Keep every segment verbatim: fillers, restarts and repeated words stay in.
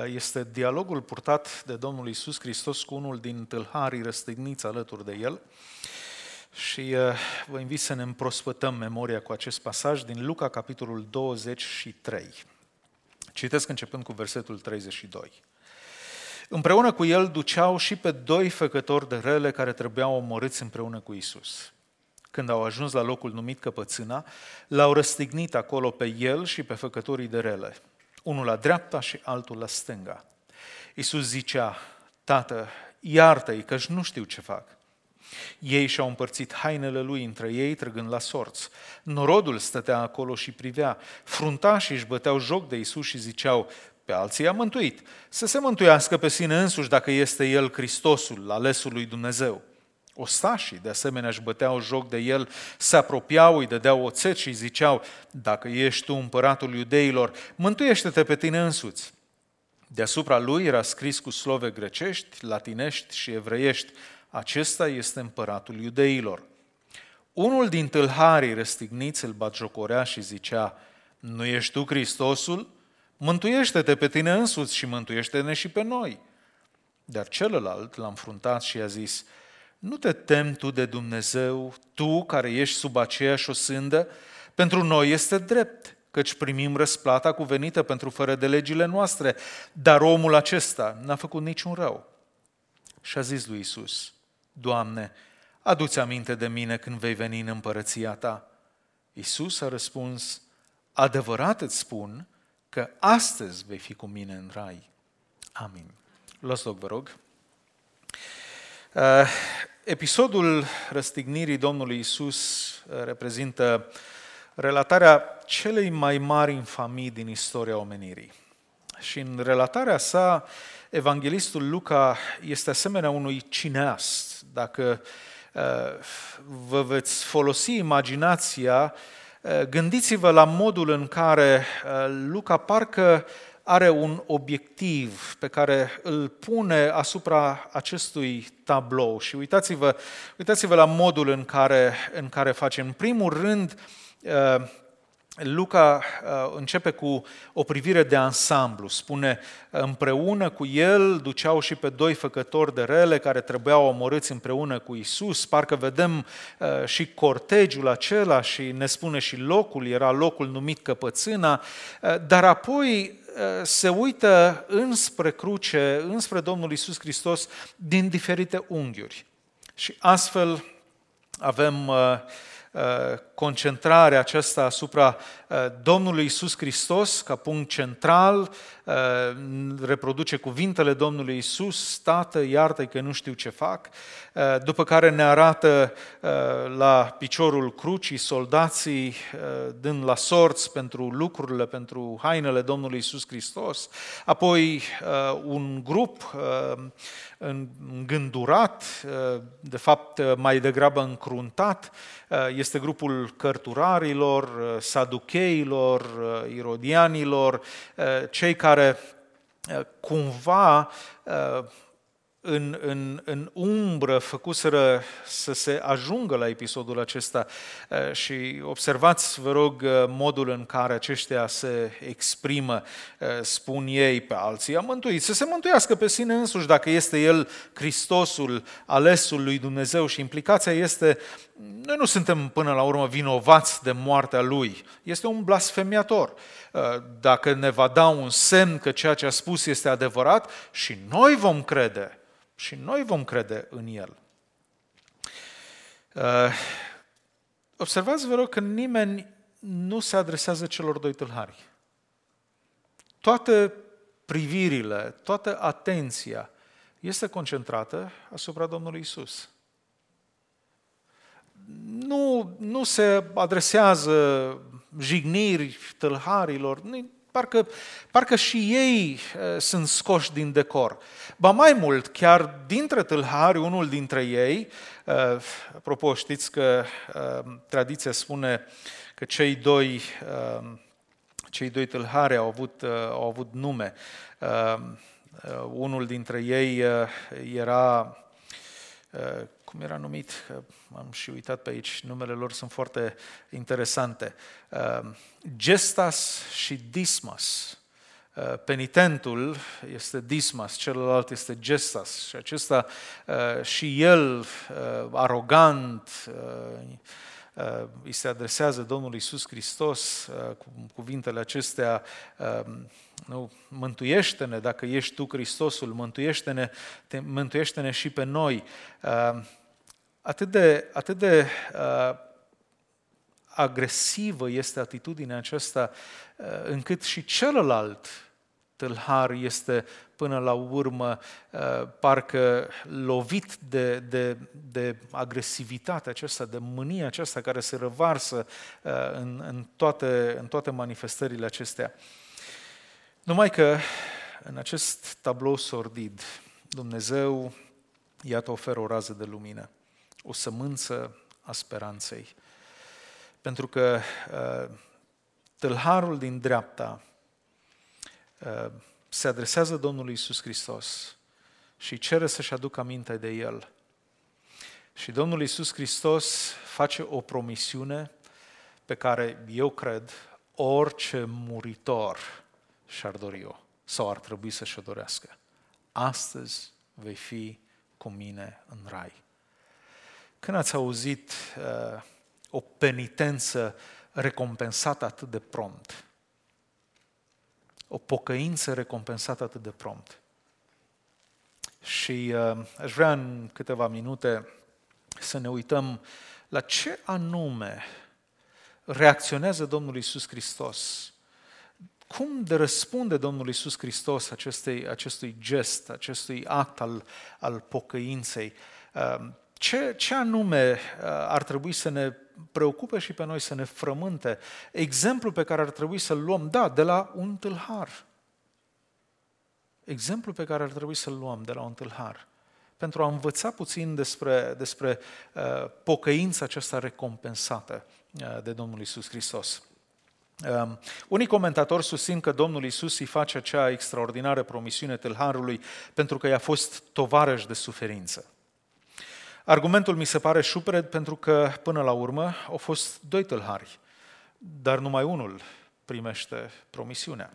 este dialogul purtat de Domnul Iisus Hristos cu unul din tâlharii răstigniți alături de El. Și vă invit să ne împrospătăm memoria cu acest pasaj din Luca, capitolul douăzeci și trei. Citesc începând cu versetul treizeci și doi. Împreună cu El duceau și pe doi făcători de rele care trebuiau omorâți împreună cu Iisus. Când au ajuns la locul numit Căpățâna, l-au răstignit acolo pe El și pe făcătorii de rele, unul la dreapta și altul la stânga. Iisus zicea: Tată, iartă-i, căci nu știu ce fac. Ei și-au împărțit hainele lui între ei, trăgând la sorți. Norodul stătea acolo și privea. Fruntașii își băteau joc de Iisus și ziceau: Pe alții i-a mântuit. Să se mântuiască pe sine însuși dacă este El Hristosul, alesul lui Dumnezeu. Ostașii, de asemenea, își băteau joc de El, se apropiau, îi dădeau oțet și îi ziceau: Dacă ești tu împăratul iudeilor, mântuiește-te pe tine însuți. Deasupra lui era scris cu slove grecești, latinești și evreiești: Acesta este împăratul iudeilor. Unul din tâlharii răstigniți îl batjocorea și zicea: Nu ești tu Hristosul? Mântuiește-te pe tine însuți și mântuiește-ne și pe noi. Dar celălalt l-a înfruntat și i-a zis: Nu te temi tu de Dumnezeu, tu care ești sub aceeași osândă? Pentru noi este drept, căci primim răsplata cuvenită pentru fără de legile noastre, dar omul acesta n-a făcut niciun rău. Și a zis lui Iisus: Doamne, adu-ți aminte de mine când vei veni în împărăția ta. Iisus a răspuns: Adevărat îți spun că astăzi vei fi cu mine în rai. Amin. Luați loc, vă rog. Uh, episodul răstignirii Domnului Iisus uh, reprezintă relatarea celei mai mari infamii din istoria omenirii. Și în relatarea sa, evanghelistul Luca este asemenea unui cineast. Dacă uh, vă veți folosi imaginația, uh, gândiți-vă la modul în care uh, Luca parcă are un obiectiv pe care îl pune asupra acestui tablou. Și uitați-vă, uitați-vă la modul în care, în care face. În primul rând, Luca începe cu o privire de ansamblu. Spune: împreună cu El duceau și pe doi făcători de rele care trebuiau omorâți împreună cu Iisus. Parcă vedem și cortegiul acela și ne spune și locul, era locul numit Căpățâna, dar apoi se uită înspre cruce, înspre Domnul Iisus Hristos din diferite unghiuri. Și astfel avem concentrarea aceasta asupra Domnului Iisus Hristos ca punct central, reproduce cuvintele Domnului Iisus: Tată, iartă-i că nu știu ce fac, după care ne arată la piciorul crucii soldații dând la sorți pentru lucrurile, pentru hainele Domnului Iisus Hristos, apoi un grup îngândurat, de fapt mai degrabă încruntat, este grupul cărturarilor, saducheilor, irodianilor, cei care cumva în, în, în umbră făcuseră să se ajungă la episodul acesta. Și observați, vă rog, modul în care aceștia se exprimă. Spun ei: Pe alții i-a mântuit. Să se mântuiască pe sine însuși dacă este El Hristosul, alesul lui Dumnezeu. Și implicația este: noi nu suntem până la urmă vinovați de moartea Lui. Este un blasfemiator. Dacă ne va da un semn că ceea ce a spus este adevărat, și noi vom crede. Și noi vom crede în El. Observați, vă rog, că nimeni nu se adresează celor doi tâlhari. Toate privirile, toată atenția este concentrată asupra Domnului Iisus. Nu, nu se adresează jigniri tâlharilor, parcă, parcă și ei uh, sunt scoși din decor. Ba mai mult, chiar dintre tâlhari, unul dintre ei, uh, apropo, știți că uh, tradiția spune că cei doi, uh, cei doi tâlhari au avut, uh, au avut nume. Uh, uh, unul dintre ei uh, era... Uh, cum era numit? Am și uitat pe aici, numele lor sunt foarte interesante. Gestas și Dismas. penitentul este Dismas, celălalt este Gestas și acesta și el, arogant, îi se adresează Domnului Iisus Hristos cu cuvintele acestea: nu, mântuiește-ne dacă ești tu Hristosul, mântuiește-ne, te, mântuiește-ne și pe noi. Atât de, atât de agresivă este atitudinea aceasta, încât și celălalt tâlhar este până la urmă parcă lovit de, de, de agresivitatea aceasta, de mânia aceasta care se răvarsă în, în, toate, în toate manifestările acestea. Numai că în acest tablou sordid, Dumnezeu, iată, oferă o rază de lumină, o sămânță a speranței. Pentru că uh, tâlharul din dreapta uh, se adresează Domnului Iisus Hristos și cere să-și aducă aminte de El. Și Domnul Iisus Hristos face o promisiune pe care eu cred orice muritor și-ar dori-o sau ar trebui să și-o dorească. Astăzi vei fi cu mine în rai. Când ați auzit uh, o penitență recompensată atât de prompt, o pocăință recompensată atât de prompt? Și uh, aș vrea în câteva minute să ne uităm la ce anume reacționează Domnul Iisus Hristos. Cum de răspunde Domnul Iisus Hristos acestei, acestui gest, acestui act al, al pocăinței? Ce, ce anume ar trebui să ne preocupe și pe noi, să ne frământe? Exemplul pe care ar trebui să-l luăm, da, de la un tâlhar. Exemplul pe care ar trebui să-l luăm de la un tâlhar. Pentru a învăța puțin despre, despre uh, pocăința aceasta recompensată uh, de Domnul Iisus Hristos. Uh, unii comentatori susțin că Domnul Iisus îi face acea extraordinară promisiune tâlharului pentru că i-a fost tovarăș de suferință. Argumentul mi se pare șupred pentru că, până la urmă, au fost doi tâlhari, dar numai unul primește promisiunea.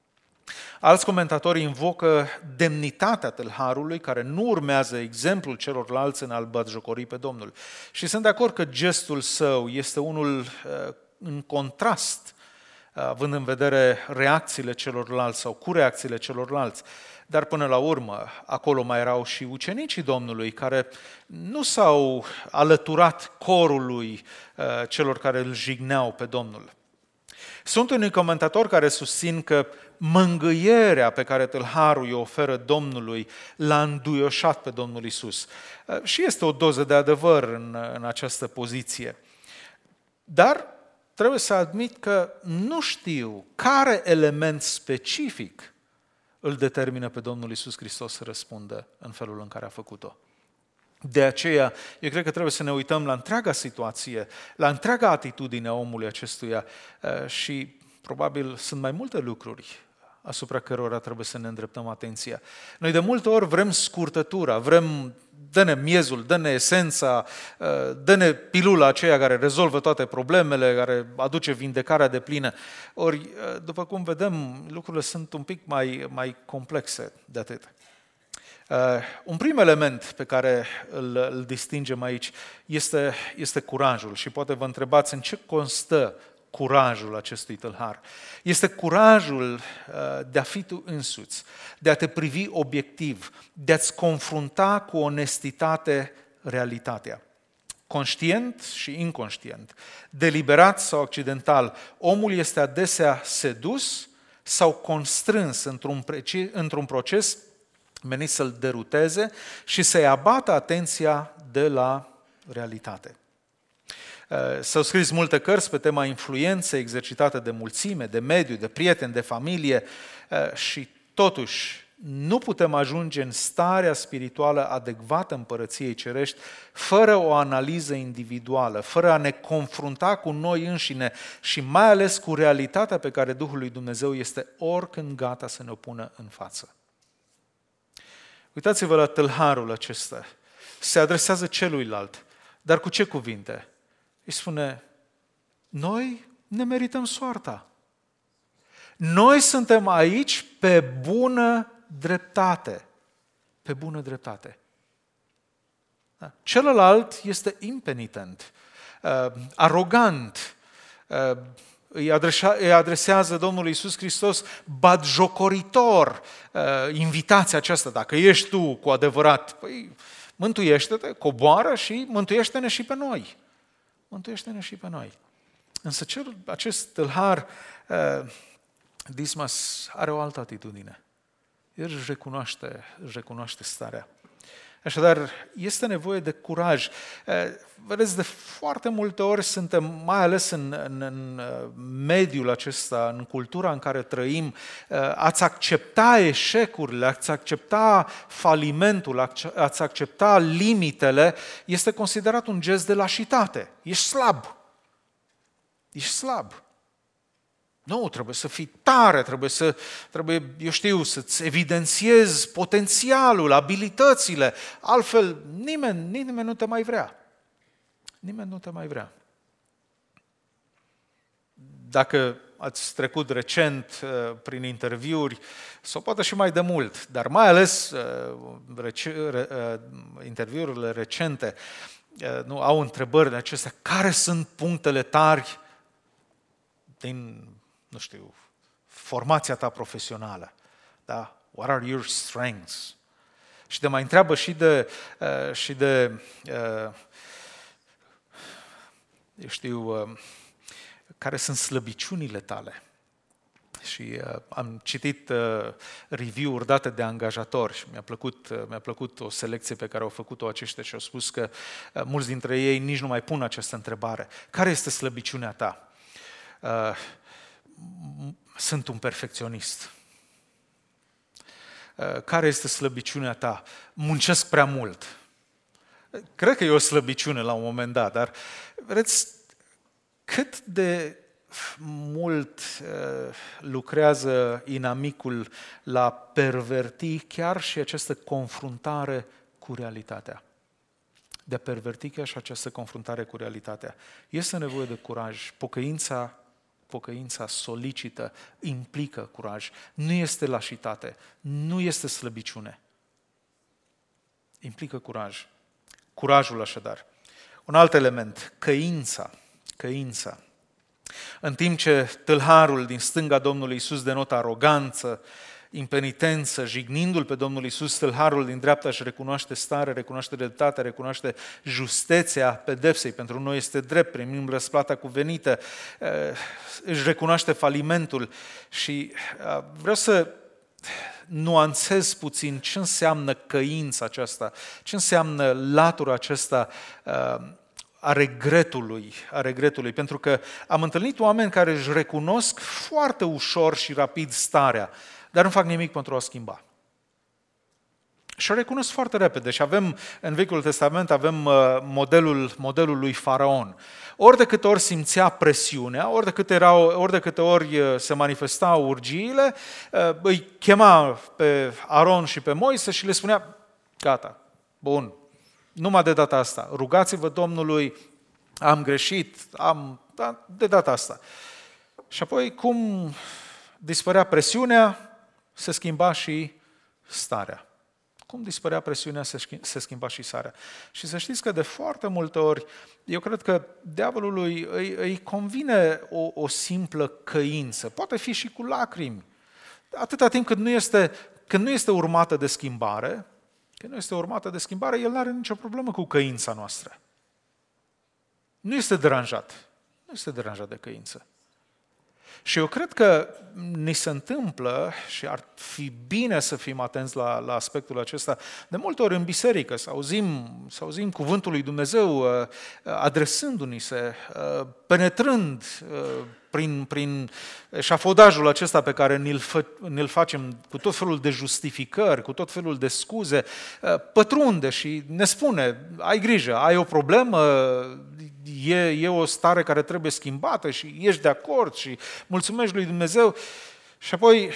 Alți comentatori invocă demnitatea tâlharului, care nu urmează exemplul celorlalți în a-L batjocori pe Domnul. Și sunt de acord că gestul său este unul în contrast, având în vedere reacțiile celorlalți sau cu reacțiile celorlalți. Dar până la urmă, acolo mai erau și ucenicii Domnului, care nu s-au alăturat corului celor care îl jigneau pe Domnul. Sunt unii comentatori care susțin că mângâierea pe care tâlharul o oferă Domnului l-a înduioșat pe Domnul Iisus. Și este o doză de adevăr în, în această poziție. Dar trebuie să admit că nu știu care element specific îl determină pe Domnul Iisus Hristos să răspundă în felul în care a făcut-o. De aceea, eu cred că trebuie să ne uităm la întreaga situație, la întreaga atitudine a omului acestuia și probabil sunt mai multe lucruri asupra cărora trebuie să ne îndreptăm atenția. Noi de multe ori vrem scurtătura, vrem, dă-ne miezul, dă-ne esența, dă-ne pilula aceea care rezolvă toate problemele, care aduce vindecarea deplină. Ori, după cum vedem, lucrurile sunt un pic mai, mai complexe de atât. Uh, un prim element pe care îl, îl distingem aici este, este curajul și poate vă întrebați în ce constă curajul acestui tâlhar. Este curajul uh, de a fi tu însuți, de a te privi obiectiv, de a-ți confrunta cu onestitate realitatea. Conștient și inconștient, deliberat sau accidental, omul este adesea sedus sau constrâns într-un, preci, într-un proces menit să-l deruteze și să-i abată atenția de la realitate. S-au scris multe cărți pe tema influenței exercitate de mulțime, de mediu, de prieteni, de familie și totuși nu putem ajunge în starea spirituală adecvată împărăției cerești fără o analiză individuală, fără a ne confrunta cu noi înșine și mai ales cu realitatea pe care Duhul lui Dumnezeu este oricând gata să ne o pună în față. Uitați-vă la tâlharul acesta. Se adresează celuilalt, dar cu ce cuvinte? Îi spune, noi ne merităm soarta. Noi suntem aici pe bună dreptate. Pe bună dreptate. Da? Celălalt este impenitent, uh, arogant, uh, îi, adresa, îi adresează Domnul Iisus Hristos batjocoritor uh, invitația aceasta. Dacă ești tu cu adevărat, păi mântuiește-te, coboară și mântuiește-ne și pe noi. Mântuiește-ne și pe noi. Însă cel, acest tâlhar, uh, Dismas, are o altă atitudine. El își recunoaște, își recunoaște starea. Așadar, este nevoie de curaj. Vedeți, de foarte multe ori suntem, mai ales în, în, în mediul acesta, în cultura în care trăim, ați accepta eșecurile, ați accepta falimentul, ați accepta limitele, este considerat un gest de lașitate. Ești slab. Ești slab. Nu, trebuie să fii tare, trebuie să, trebuie, eu știu, să-ți evidențiezi potențialul, abilitățile. Altfel, nimeni, nimeni nu te mai vrea. Nimeni nu te mai vrea. Dacă ați trecut recent uh, prin interviuri, sau poate și mai de mult, dar mai ales uh, rece, uh, interviurile recente uh, nu, au întrebările acestea. Care sunt punctele tari din, nu știu, formația ta profesională? Da? What are your strengths? Și te mai întreabă și de, uh, și de uh, eu știu, uh, care sunt slăbiciunile tale. Și uh, am citit uh, review-uri date de angajatori și mi-a plăcut, uh, mi-a plăcut o selecție pe care au făcut-o aceștia și au spus că uh, mulți dintre ei nici nu mai pun această întrebare. Care este slăbiciunea ta? Uh, sunt un perfecționist. Uh, care este slăbiciunea ta? Muncesc prea mult. Cred că e o slăbiciune la un moment dat, dar vedeți cât de mult uh, lucrează inamicul la perverti chiar și această confruntare cu realitatea. De a perverti chiar și această confruntare cu realitatea. Este nevoie de curaj. Pocăința, pocăința solicită, implică curaj. Nu este lașitate, nu este slăbiciune. Implică curaj. Curajul așadar. Un alt element, căința. Căința. În timp ce tâlharul din stânga Domnului Iisus denotă aroganță, impenitență, jignindu-L pe Domnul Iisus, tâlharul din dreapta își recunoaște stare, recunoaște dreptatea, recunoaște justețea pedepsei. Pentru noi este drept, primim răsplata cuvenită, își recunoaște falimentul și vreau să nuanțez puțin ce înseamnă căința aceasta, ce înseamnă latura aceasta a regretului, a regretului, pentru că am întâlnit oameni care își recunosc foarte ușor și rapid starea, dar nu fac nimic pentru a o schimba. Și o recunosc foarte repede și avem, în Vechiul Testament, avem modelul, modelul lui Faraon. Ori de câte ori simțea presiunea, ori de câte, erau, ori de câte ori se manifestau urgiile, îi chema pe Aron și pe Moise și le spunea, gata, bun, numai de data asta, rugați-vă Domnului, am greșit, am, da, de data asta. Și apoi, cum dispărea presiunea, se schimba și starea. Cum dispărea presiunea, se schimba și starea. Și să știți că de foarte multe ori, eu cred că diavolului îi, îi convine o, o simplă căință, poate fi și cu lacrimi, atâta timp cât nu este, când nu este urmată de schimbare. Că nu este urmată de schimbare, el nu are nicio problemă cu căința noastră. Nu este deranjat. Nu este deranjat de căință. Și eu cred că ni se întâmplă, și ar fi bine să fim atenți la, la aspectul acesta, de multe ori în biserică, să auzim, să auzim cuvântul lui Dumnezeu adresându-ni se, penetrând prin, prin eșafodajul acesta pe care ni-l, fă, ni-l facem cu tot felul de justificări, cu tot felul de scuze, pătrunde și ne spune, ai grijă, ai o problemă, e, e o stare care trebuie schimbată și ești de acord și mulțumești lui Dumnezeu și apoi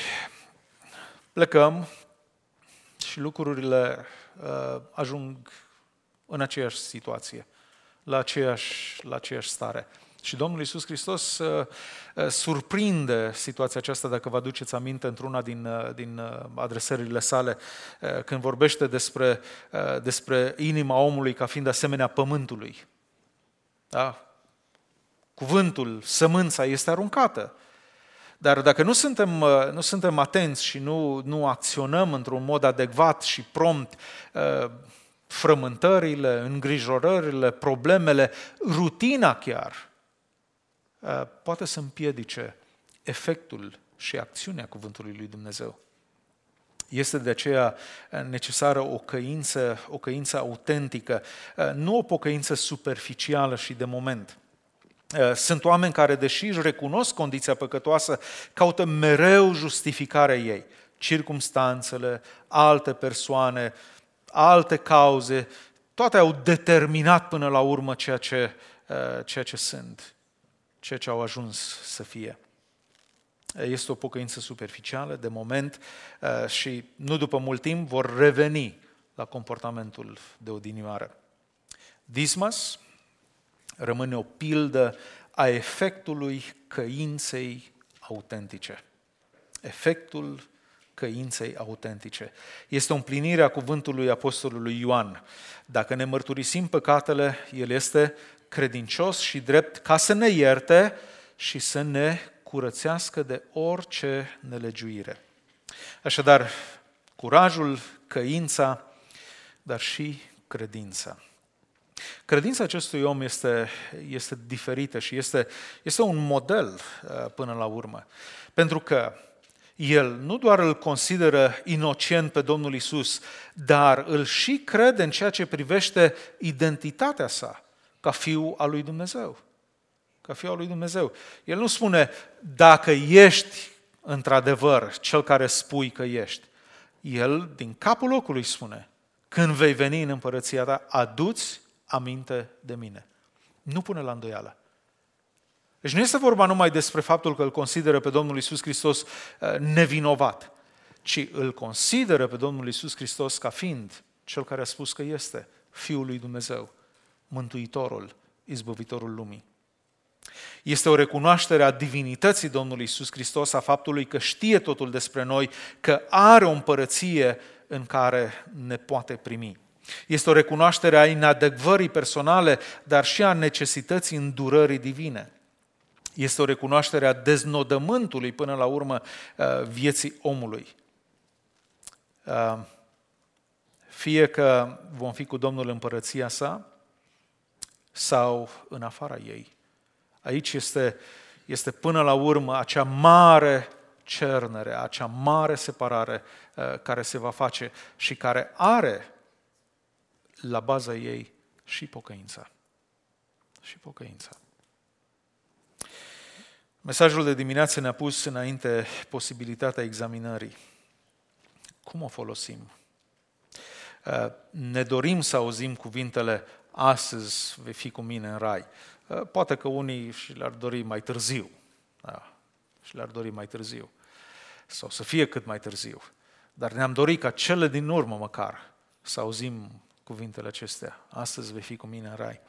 plecăm și lucrurile uh, ajung în aceeași situație, la aceeași, la aceeași stare. Și Domnul Iisus Hristos uh, uh, surprinde situația aceasta, dacă vă aduceți aminte, într-una din, uh, din uh, adresările sale, uh, când vorbește despre, uh, despre inima omului ca fiind asemenea pământului. Da? Cuvântul, sămânța este aruncată. Dar dacă nu suntem, uh, nu suntem atenți și nu, nu acționăm într-un mod adecvat și prompt, uh, frământările, îngrijorările, problemele, rutina chiar, poate să împiedice efectul și acțiunea cuvântului lui Dumnezeu. Este de aceea necesară o căință, o căință autentică, nu o pocăință superficială și de moment. Sunt oameni care, deși își recunosc condiția păcătoasă, caută mereu justificarea ei. Circumstanțele, alte persoane, alte cauze, toate au determinat până la urmă ceea ce, ceea ce sunt, ceea ce au ajuns să fie. Este o pocăință superficială, de moment, și nu după mult timp vor reveni la comportamentul de odinioară. Dismas rămâne o pildă a efectului căinței autentice. Efectul căinței autentice. Este o împlinire a cuvântului apostolului Ioan. Dacă ne mărturisim păcatele, El este credincios și drept ca să ne ierte și să ne curățească de orice nelegiuire. Așadar, curajul, căința, dar și credința. Credința acestui om este, este diferită și este, este un model până la urmă. Pentru că el nu doar îl consideră inocent pe Domnul Iisus, dar îl și crede în ceea ce privește identitatea sa ca fiu al lui Dumnezeu. Ca fiu al lui Dumnezeu. El nu spune, dacă ești într-adevăr cel care spui că ești. El, din capul locului, spune, când vei veni în împărăția ta, adu-ți aminte de mine. Nu pune la îndoială. Deci nu este vorba numai despre faptul că îl consideră pe Domnul Iisus Hristos nevinovat, ci îl consideră pe Domnul Iisus Hristos ca fiind cel care a spus că este Fiul lui Dumnezeu, Mântuitorul, Izbăvitorul lumii. Este o recunoaștere a divinității Domnului Iisus Hristos, a faptului că știe totul despre noi, că are o împărăție în care ne poate primi. Este o recunoaștere a inadecvării personale, dar și a necesității îndurării divine. Este o recunoaștere a deznodământului până la urmă vieții omului. Fie că vom fi cu Domnul în împărăția sa sau în afara ei. Aici este, este până la urmă acea mare cernere, acea mare separare care se va face și care are la baza ei și pocăința. Și pocăința. Mesajul de dimineață ne-a pus înainte posibilitatea examinării. Cum o folosim? Ne dorim să auzim cuvintele, astăzi vei fi cu mine în rai. Poate că unii și le-ar dori mai târziu. Da, și le-ar dori mai târziu. Sau să fie cât mai târziu. Dar ne-am dorit ca cele din urmă măcar să auzim cuvintele acestea. Astăzi vei fi cu mine în rai.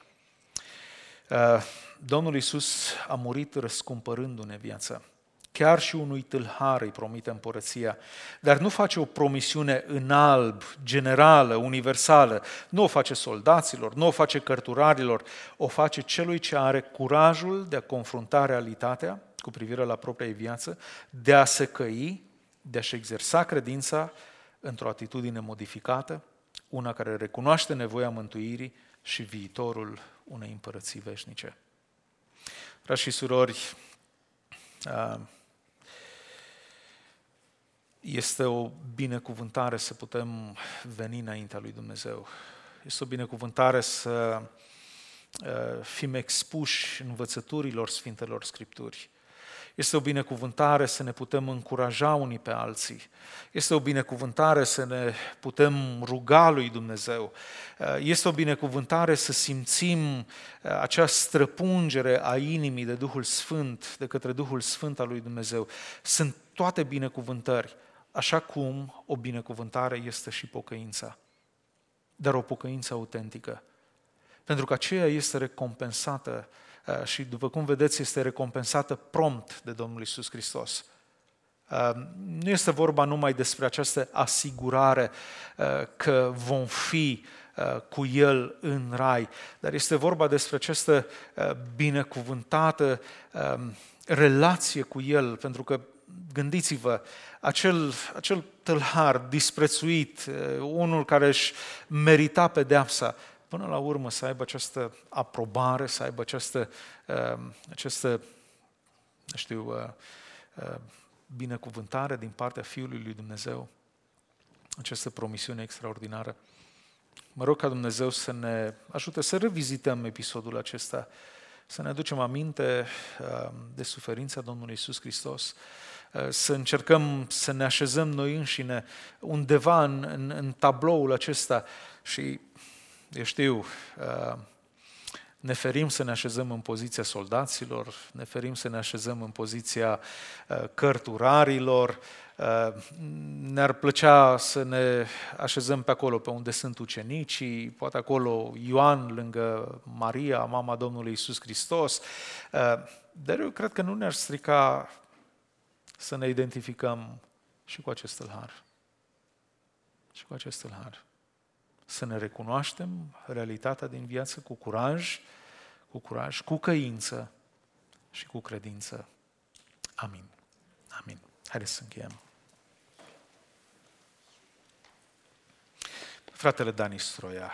Domnul Iisus a murit răscumpărându-ne viața. Chiar și unui tâlhar îi promite împărăția, dar nu face o promisiune în alb, generală, universală. Nu o face soldaților, nu o face cărturarilor, o face celui ce are curajul de a confrunta realitatea cu privire la propria viață, de a se căi, de a-și exersa credința într-o atitudine modificată, una care recunoaște nevoia mântuirii și viitorul unei împărății veșnice. Frați și surori, este o binecuvântare să putem veni înaintea lui Dumnezeu. Este o binecuvântare să fim expuși învățăturilor Sfintelor Scripturi. Este o binecuvântare să ne putem încuraja unii pe alții. Este o binecuvântare să ne putem ruga lui Dumnezeu. Este o binecuvântare să simțim acea străpungere a inimii de Duhul Sfânt, de către Duhul Sfânt al lui Dumnezeu. Sunt toate binecuvântări, așa cum o binecuvântare este și pocăința. Dar o pocăință autentică. Pentru că aceea este recompensată și după cum vedeți este recompensată prompt de Domnul Iisus Hristos. Nu este vorba numai despre această asigurare că vom fi cu El în rai, dar este vorba despre această binecuvântată relație cu El, pentru că gândiți-vă, acel, acel tâlhar disprețuit, unul care își merita pedeapsa, până la urmă să aibă această aprobare, să aibă această, această știu, binecuvântare din partea Fiului lui Dumnezeu, această promisiune extraordinară. Mă rog ca Dumnezeu să ne ajute să revizităm episodul acesta, să ne aducem aminte de suferința Domnului Iisus Hristos, să încercăm să ne așezăm noi înșine undeva în, în, în tabloul acesta și, eu știu, ne ferim să ne așezăm în poziția soldaților, ne ferim să ne așezăm în poziția cărturarilor, ne-ar plăcea să ne așezăm pe acolo pe unde sunt ucenicii, poate acolo Ioan lângă Maria, mama Domnului Iisus Hristos, dar eu cred că nu ne-ar strica să ne identificăm și cu acest tâlhar. Și cu acest tâlhar. Să ne recunoaștem realitatea din viață cu curaj, cu curaj, cu căință și cu credință. Amin. Amin. Haideți să încheiem. Fratele Dani Stroia